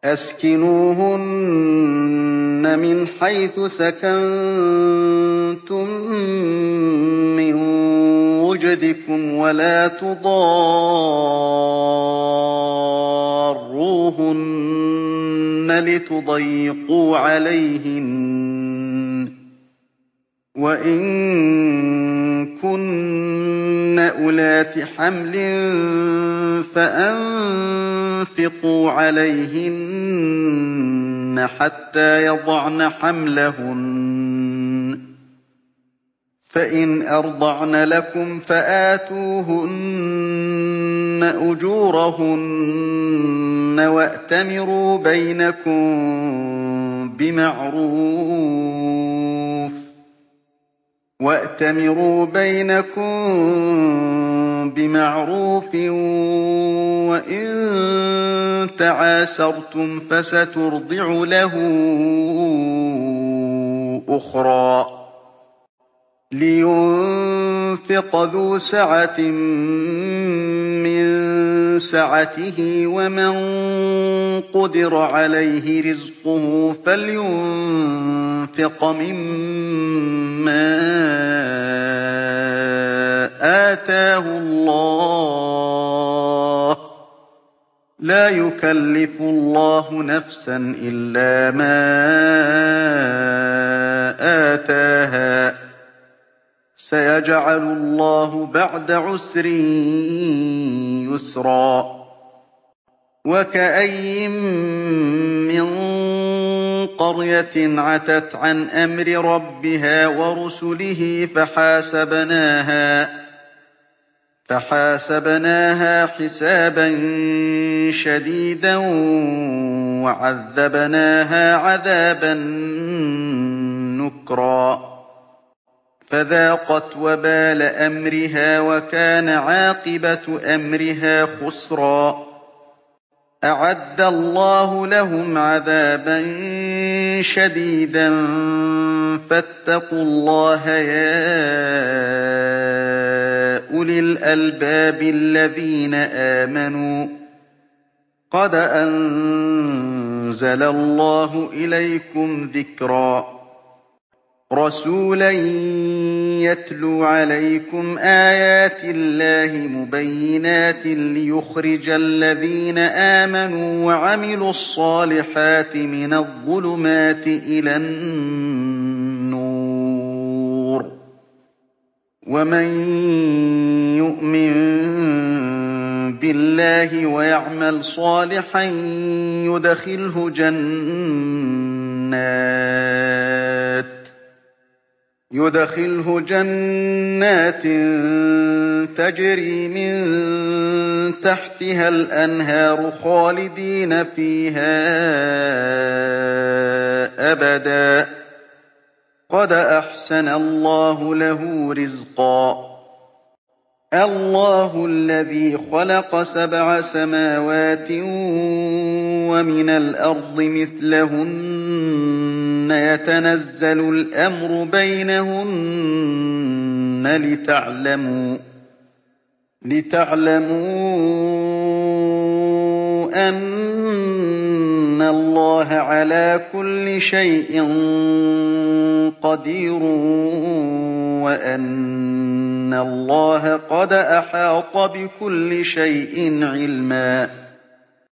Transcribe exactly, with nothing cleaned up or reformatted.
أسكنوهن من حيث سكنتم من وجدكم ولا تضاروهن لتضيقوا عليهن وإن كن أولات حمل فأنفقوا عليهن حتى يضعن حملهن فإن أرضعن لكم فآتوهن أجورهن وأتمروا بينكم بمعروف وأتمروا بينكم بمعروف وإن تعاسرتم فسترضع له أخرى لينفق ذو سعة من سعته ومن قدر عليه رزقه فلينفق مما آتاه الله لا يكلف الله نفسا إلا ما آتاها سيجعل الله بعد عسر يسرا وكأين من قرية عتت عن أمر ربها ورسله فحاسبناها فحاسبناها حسابا شديدا وعذبناها عذابا نكرا فذاقت وبال أمرها وكان عاقبة أمرها خسرا أعد الله لهم عذابا شديدا فاتقوا الله يا أولي الألباب الذين آمنوا قد أنزل الله إليكم ذكرا رسولا يتلو عليكم آيات الله مبينات ليخرج الذين آمنوا وعملوا الصالحات من الظلمات إلى النور ومن يؤمن بالله ويعمل صالحا يدخله جنات يدخله جنات تجري من تحتها الأنهار خالدين فيها أبدا قد أحسن الله له رزقا الله الذي خلق سبع سماوات ومن الأرض مثلهن يتنزل الأمر بينهن لتعلموا لتعلموا أن الله على كل شيء قدير وأن الله قد أحاط بكل شيء علما